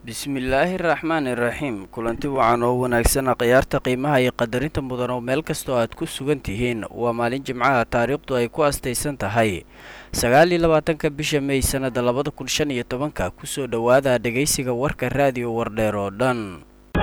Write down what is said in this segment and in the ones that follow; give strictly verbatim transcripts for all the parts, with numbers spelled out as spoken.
bismillaahi raxmaani raxiim kulanti wacan oo wanaagsan khiyaarta qiimaha iyo qadarinta mudan oo meel kastoo aad ku sugan tihiin waa maalin jimcaha taariikhdu ay ku astaysan tahay sagaal iyo labaatanka bisha May sanada labada kun shan iyo tobanka kusoo dhawaada dhageysiga warka raadiyo wardheer oo dhan.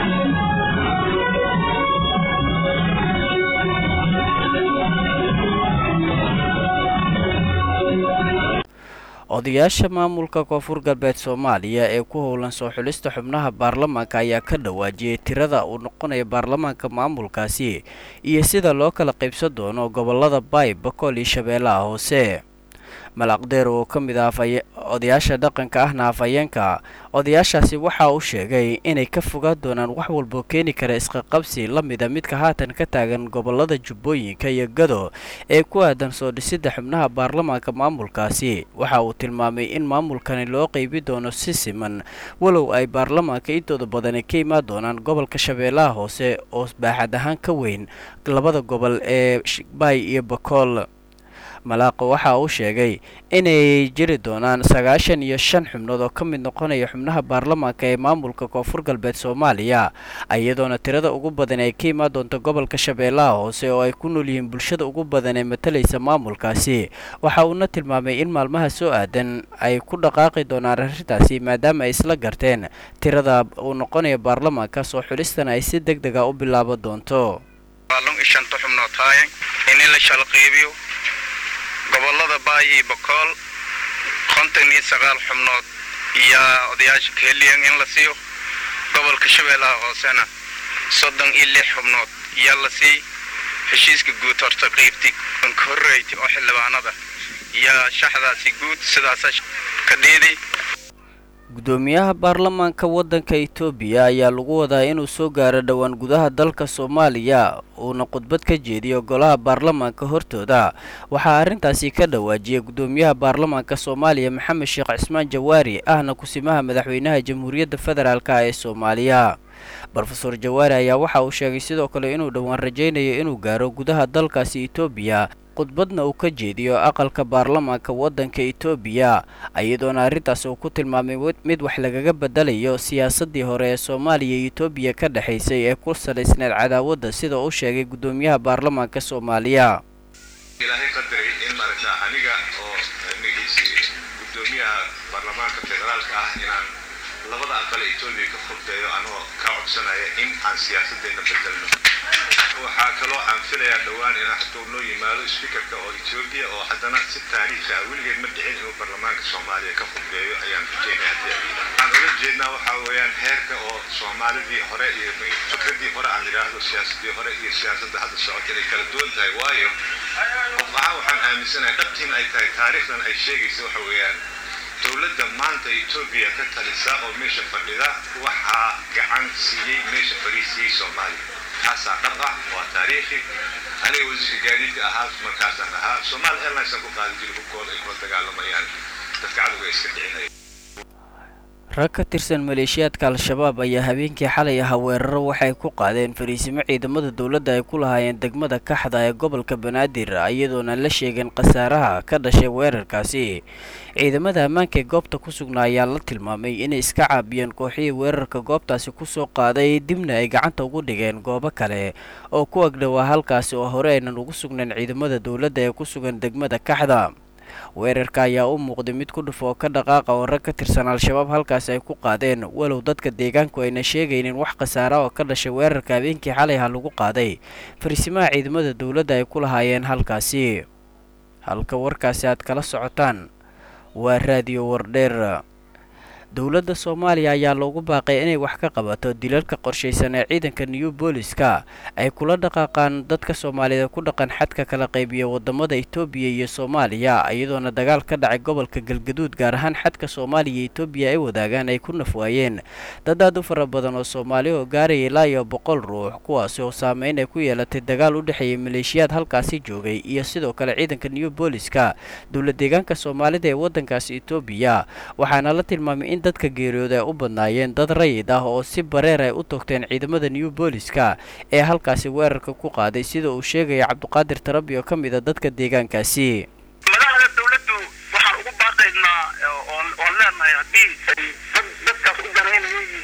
odayaasha maamulka koonfur galbeed Soomaaliya ee ku howlan soo xulista xubnaha baarlamaanka ayaa ka dhawaajiyay tirada uu noqonayo baarlamaanka maamulkaasi iyo sida loo kala qaybsan doono gobolada Bay, Bakool iyo Shabeellaha Hoose. malaqdeer oo ka mid ah odayaasha dhaqanka ahna afayeenka odayaashaasi waxa uu sheegay inay ka fogaan doonaan wax walba keeni kara isqaqabsi la mid ah midka haatan ka taagan gobolada Jubbooyinka iyo Gado ee ku aadan soo dhisidda xubnaha baarlamaanka maamulkaasi. waxa uu tilmaamay in maamulkani loo qaybi doono si siman walow ay baarlamaanka intooda badan ka imaan doonaan gobolka Shabeellaha Hoose oo baaxad ahaan ka weyn labada gobol ee Bay iyo Bakool. malaaqo waxa uu sheegay inay jiri doonaan sagaashan iyo shan xubnood oo ka mid noqonaya xubnaha baarlamaanka ee maamulka koonfur galbeed Soomaaliya iyadoona tirada ugu badan ay ka imaan doonto gobolka Shabeellaha Hoose oo ay ku nool yihiin bulshada ugu badan ee matalaysa maamulkaasi. waxa uu na tilmaamay in maalmaha soo aadan ay ku dhaqaaqi doonaan arrintaasi maadaama ay isla garteen tirada uu noqonayo baarlamaanka soo xulistana ay si degdeg ah u bilaaban doonto. gobolada Bay iyo Bakool konton iyo sagaal xubnood iyo odayaasha keliyan in la siiyo gobolka Shabeellaha Hoosena soddon iyo lix xubnood iyo la sii heshiiska guud horta qaybti korreeyay oo xildhibaanada iyo shaxdaasi guud sidaas ka dheeday. gudoomiyaha baarlamaanka wadanka Itoobiya ayaa lagu wadaa inuu soo gaaro dhawaan gudaha dalka Soomaaliya uuna khudbad ka jeediyo golaha baarlamaanka hortooda. waxaa arrintaasi ka dhawaajiyay gudoomiyaha baarlamaanka Soomaaliya Maxamed Sheekh Cismaan Jawaari ahna kusimaha madaxweynaha Jamhuuriyadda Federaalka ee Soomaaliya. Professor Jawaari ayaa waxa uu sheegay sidoo kale inuu dhawaan rajaynayo inuu gaaro gudaha dalkaasi Itoobiya khudbadna uu ka jeediyo aqalka baarlamaanka wadanka Itoobiya ayadoona arrintaas uu ku tilmaamay mid wax lagaga bedelayo siyaasadii hore ee Soomaaliya iyo Itoobiya ka dhaxaysay ee ku salaysneed cadaawadda sida uu sheegay gudoomiyaha baarlamaanka Soomaaliya. ilaahay qadaray in marka aniga oo nigisi gudoomiyaha baarlamaanka federaalka ah inaan labada aqal Itoobiya ka furdeeyo anoo ka codsanaya in aan siyaasadeena bedelno. waxaa kaloo aan filayaa dhawaan in xatuu noo yimaado speakerka oo Itoobiya oo haddana si taariikhi ah weligeed ma dhicin inuu baarlamaanka Soomaaliya ka furdeeyo ayaan rajaynayaa. aan uga jeednaa waxaa weeyaan heerka oo Soomaalidii hore iyo fikradii hore aan yiraahdo siyaasadii hore iyo siyaasadda hadda socota ay kala duwan tahay. waayo qof ahaan waxaan aaminsanahay dhabtiin ay tahay taariikhdan ay sheegayso waxa weeyaan dowladda maanta Itoobiya ka talisa oo meesha fadhida waxaa gacan siiyey meesha fariisiyey Soomaaliya. xasaa dhab ah waa taariikhi aniga wasiirka gaadiidka ahaa markaasaan ahaa Soomaali Airlines ku qaadi jiray hubkooda ay kula dagaalamayaan dadka cadowga iska dhicinaya. rag ka tirsan maleeshiyaadka Al-Shabaab ayaa habeenkii xalay ah weeraro waxay ku qaadeen fariisimo ciidamada dawladda ay ku lahaayeen degmada Kaxda ee gobolka Banaadir iyadoona la sheegin khasaaraha ka dhashay weerarkaasi. ciidamada ammaanka ee goobta ku sugnaa ayaa la tilmaamay inay iska caabiyeen kooxihii weerarka goobtaasi ku soo qaaday dibna ay gacanta ugu dhigeen goobo kale oo ku agdhawaa halkaasi oo hore aynan ugu sugnayn ciidamada dawladda ee ku sugan degmada Kaxda. weerarka ayaa u muuqday mid ku dhufo oo ka dhaqaaqa oo rag ka tirsan Al-Shabaab halkaas ay ku qaadeen walow dadka deegaanku ayna sheegaynin wax khasaara oo ka dhashay weerarka habeenkii xalay ah lagu qaaday fariisimaha ciidamada dawladda ay ku lahaayeen halkaasi. halka warkaasi aad kala socotaan waa raadiyo wardheer. dowladda Soomaaliya ayaa loogu baaqay inay wax ka qabato dilalka qorsheysan ee ciidanka New Booliska ay kula dhaqaaqaan dadka Soomaalida ku dhaqan xadka kala qaybiya wadamada Itoobiya iyo Soomaaliya iyadoona dagaal ka dhacay gobolka Galgaduud gaar ahaan xadka Soomaaliya iyo Itoobiya ay wadaagaan ay ku nafwaayeen dad aad u fara badan oo Soomaali oo gaaray ilaa iyo boqol ruux kuwaas oo saameyn ay ku yeelatay dagaal u dhaxeeyay maleeshiyaad halkaasi joogay iyo sidoo kale ciidanka New Booliska dowlad deegaanka Soomaalida ee wadankaasi Itoobiya. waxaana la tilmaamay in dadka geeriyooday ay u badnaayeen dad rayid ah oo si bareer ay u togteen ciidamada New Booliska ee halkaasi weerarka ku qaaday sida uu sheegay Cabduqaadir Tarabi oo kamid ah dadka deegaankaasi. madaxda dawladdu waxaan ugu baaqaynaa oo oo leenahay hadii dadkaas u garanayeen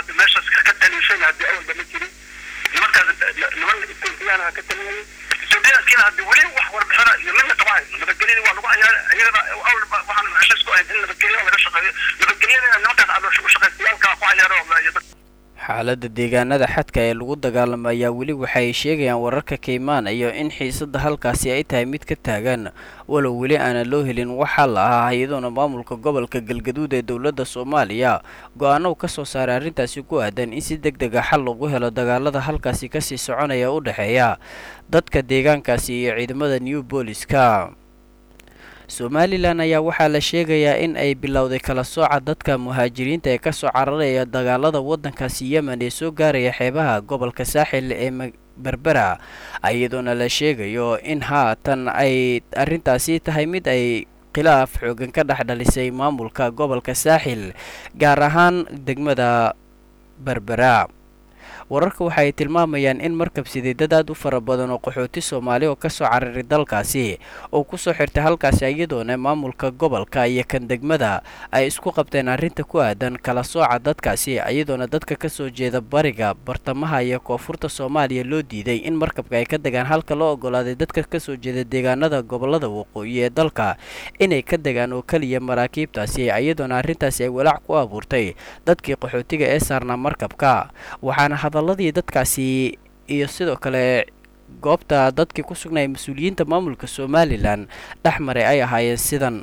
hadda meeshaas ka taliishan hadda awal bama jirin nimankaas niman Ethiopiana ka taliyay Ethiopiana hadda wali wax warbixina iyo lama qabay nabadgelyo waa lagu hayaa ayaga awal waxaan meeshaas ku ahayn in nabadgelyo laga shaqeeyo nabadgelyada nimankaas aad u shaqeeyaan ka ku hayaa xaaladda deegaanada xadka ee lagu dagaalamaya weli waxay sheegayaan wararka ka imaanaya in xiisadda halkaasi ay tahay mid ka taagan walow weli aanan loo helin waxaa la ahaa iyadoona maamulka gobolka galgaduud ee dowladda Soomaaliya go'aano ka soo saaray arrintaasi ku aadan in si degdeg ah xal loogu helo dagaalada halkaasi ka sii soconaya u dhaxeeya dadka deegaankaasi iyo ciidamada New Police-ka. Somaliland ayaa waxaa la sheegayaa in ay bilowday kala sooca dadka muhaajiriinta ee ka soo cararaya dagaalada waddankaasi Yemen ee soo gaaraya xeebaha gobolka Saaxil ee Berbera ayadoona la sheegayo in haatan ay arrintaasi tahay mid ay khilaaf xoogan ka dhex dhalisay maamulka gobolka Saaxil gaar ahaan degmada Berbera. wararka waxay tilmaamayaan in markab sideedad aad u fara badan oo qaxooti Soomaali oo ka soo cararay dalkaasi oo ku soo xirtay halkaasi iyadoona maamulka gobolka iyo kan degmada ay isku qabteen arrinta ku aadan kala sooca dadkaasi iyadoona dadka ka soo jeeda bariga bartamaha iyo koonfurta Soomaaliya loo diiday in markabka ay ka degaan halka loo ogolaaday dadka ka soo jeeda deegaanada gobolada waqooyi ee dalka inay ka degaan oo kaliya maraakiibtaasi iyadoona arrintaasi ay walaac ku abuurtay dadkii qaxootiga ee saarnaa markabka waxaana hadalladii dadkaasi iyo sidoo kale goobta dadkii ku sugnay mas'uuliyiinta maamulka Somaliland dhaxmaray ay ahaayeen sidan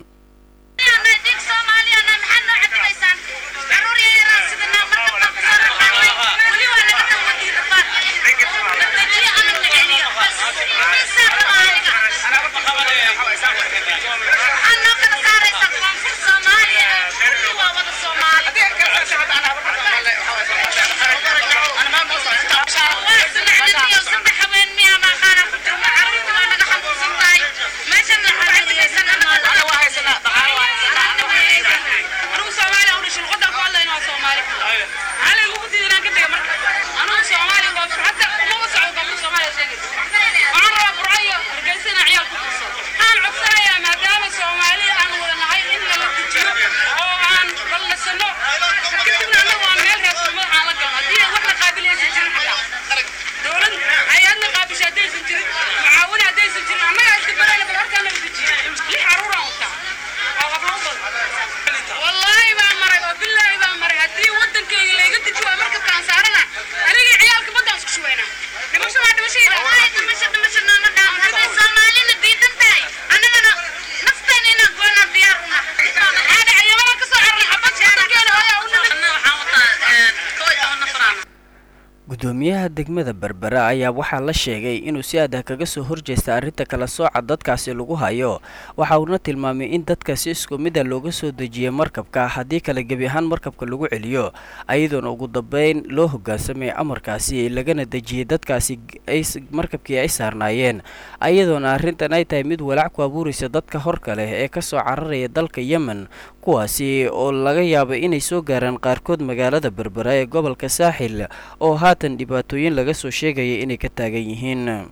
gudoomiyaha degmada Berbera ayaa waxaa la sheegay inuu si aad ah kaga soo horjeesta arrinta kala sooca dadkaasi lagu hayo waxa uu tilmaamay in dadkaasi isku mid ah looga soo dejiyay markabka haddii kala gabi ahaan markabka lagu celiyo ayadoona ugu dambeyn loo hoggaansamay amarkaasi lagana dejiyay dadkaasi ay markabkii ay saarnaayeen ayadoona arrintan ay tahay mid walaac ku abuuraysa dadka horka leh ee ka soo cararaya dalka Yemen kuwaasi oo laga yaabo inay soo gaaraan qaarkood magaalada Berbera ee gobolka Saaxil oo haatan dhibaatooyin laga soo sheegay inay ka taagan yihiin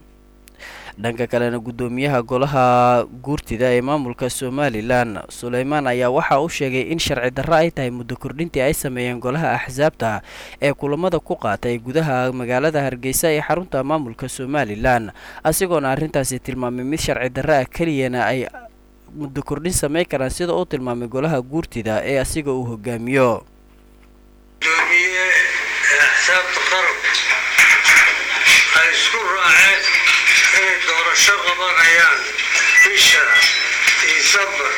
dhanka kalena gudoomiyaha golaha guurtida ee maamulka Somaliland Suleymaan ayaa waxa uu sheegay in sharci darro ay tahay muddo kordhintii ay sameeyeen golaha axsaabta ee kulamada ku qaatay gudaha magaalada Hargeysa ee xarunta maamulka Somaliland asigoona arrintaasi tilmaamay mid sharci darro ah kaliyana ay muddo kordhin sameey karaan sida uu tilmaamay golaha guurtida ee asiga uu hogaamiyo axsaabta qaranku ay isku raaceen inay doorasho qabanayaan bisha Disembar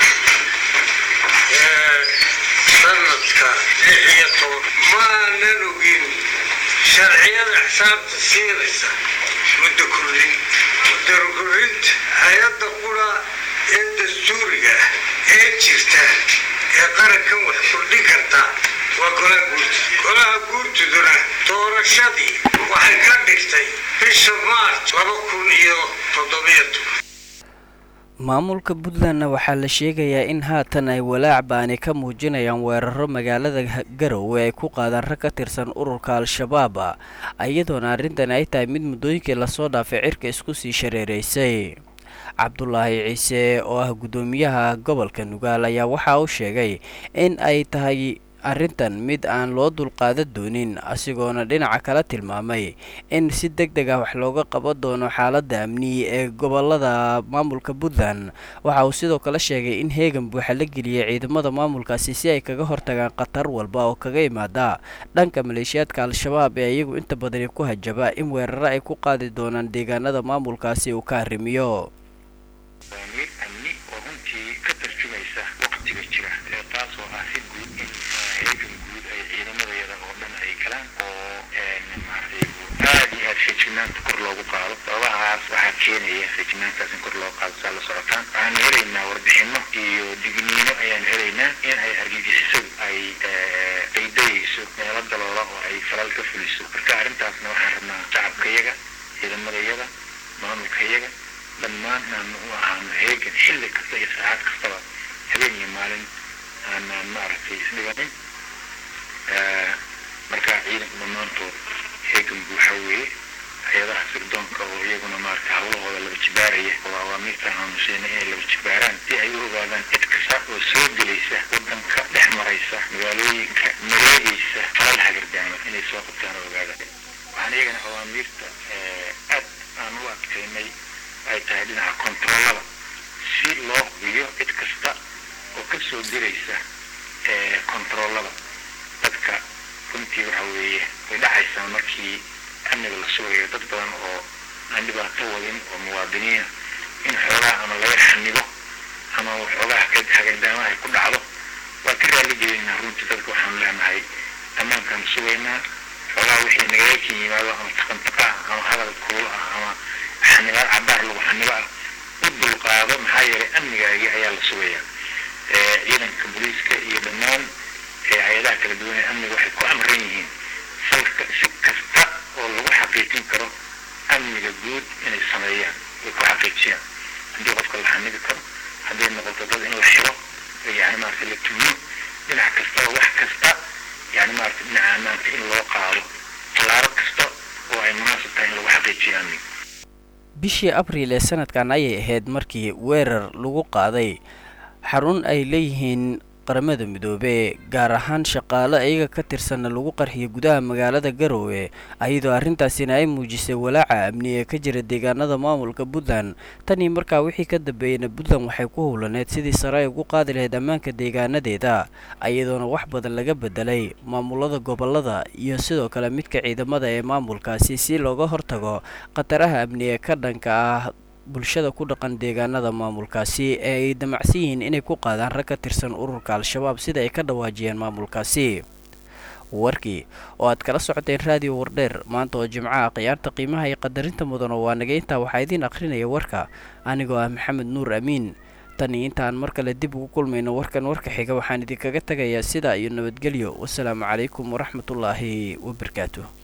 ee sanadka lix iyo toban maanan ogin sharciyada axsaabta siinaysa muddo kordhin muddo kordhinta hay-adda qura ee dastuuriga ee jirta ee qarankan wax kordhin karta waa golaha guurtida golaha guurtiduna doorashadii waxay ka dhigtay bisha Maarch laba kun iyo toddoba iyo toban maamulka Puntland waxaa la sheegayaa in haatan ay walaac baan ka muujinayaan weeraro magaalada Garowe ay ku qaadaan rag ka tirsan ururka Al-Shabaab ayadoona arrintan ay tahay mid muddooyinkii la soo dhaafay cirka isku sii shareereysay Cabdullaahi Ciise oo ah gudoomiyaha gobolka Nugaal ayaa waxa uu sheegay in ay tahay arrintan mid aan loo dulqaadan doonin asigoona dhinaca kala tilmaamay in si deg deg ah wax looga qaban doono xaaladda amni ee gobolada maamulka puntland. waxa uu sidoo kale sheegay in heegan buuxa la geliyay ciidamada maamulkaasi si ay kaga hortagaan khatar walba oo kaga imaada dhanka maleeshiyaadka al-shabaab ee iyagu inta badani ku hajaba in weeraro ay ku qaadi doonaan deegaanada maamulkaasi uu ka arrimiyo. kor loogu qaado sababahaas waxaa keenaya feejignaantaas in kor loo qaado saa la socotaan waxaan helaynaa warbixino iyo digniino ayaan helaynaa in ay argagixisadu ay daydayayso meelo daloola oo ay falal ka fuliso marka arrintaasna waxaan rabnaa shacabkayaga ciidamadayaga maamulkayaga dhammaan aanu u ahaano heegan xilli kasta iyo saacad kastaba habeen iyo maalin aanaan maaragtay isdhiganin marka ciidanku dhammaantood heegan buuxa weeye hay'adaha sirdoonka oo iyaguna maaragtay hawlahooda laba jibaaraya oo awaamiirta aamuseen inay laba jibaaraan si ay u ogaadaan cid kasta oo soo gelaysa waddanka dhex maraysa magaalooyinka maleegaysa falal hagardaama inay soo qabtaan oo ogaadaan waxaan iyagana awaamiirta aad aan u adkaynay ay tahay dhinaca kontaroolada si loo hubiyo cid kasta oo ka soo diraysa kontaroolada dadka runtii waxa weeye way dhacaysaa markii amniga la sugayo dad badan oo aan dhibaato wadin oo muwaadiniina in xoogaa ama laga xanibo ama xoogaa hagardaamaha ay ku dhacdo waa ka raali gelaynaa runtii dadka waxaanu leenahay dhammaankaan sugaynaa xoogaa wixii nagaga kin yimaado ama taqantaqa ah ama hadal kulul ah ama xanibaad cabaar lagu xanibo ah u dulqaado maxaa yeelay amnigaagii ayaa la sugayaa ciidanka booliiska iyo dhammaan hay-adaha kala duwan ee amniga waxay ku amran yihiin salka si kasta oo lagu xaqiijin karo amniga guud inay sameeyaan way ku xaqiijiyaan haddii qofka la xanibi karo hadday noqoto dad in la xiro yani maaragtay la tumiyo dhinac kasta oo wax kasta yani maaragtay dhinaca ammaanka in loo qaado tallaabo kasta oo ay munaasab tahay in lagu xaqiijiyo amniga. bishii abriil ee sanadkan ayay ahayd markii weerar lagu qaaday xarun ay leeyihiin qaramada midoobey gaar ahaan shaqaale iyaga ka tirsanna lagu qarxiyay gudaha magaalada Garowe ayadoo arrintaasina ay muujisay walaaca amni ee ka jira deegaanada maamulka Puntland. tani markaa wixii ka dambeeyay Puntland waxay ku howlaneed sidii sare ugu qaadi lahayd ammaanka deegaanadeeda ayadoona wax badan laga bedelay maamulada gobolada iyo sidoo kale midka ciidamada ee maamulkaasi si looga hortago khataraha amni ee ka dhanka ah bulshada ku dhaqan deegaanada maamulkaasi ee ay damacsan yihiin inay ku qaadaan rag ka tirsan ururka al-shabaab sida ay ka dhawaajiyeen maamulkaasi. warkii oo aad kala socoteen raadiyo wardheer maanta oo jimcaha khiyaarta qiimaha iyo qadarinta mudan oo waa naga intaa waxaa idiin akhrinaya warka anigoo ah maxamed nuur amiin. tani intaan mar kale dib ugu kulmayno warkan warka xiga waxaan idinkaga tagayaa sidaa iyo nabadgelyo. wasalaamu calaykum waraxmatullaahi wabarakaatuh.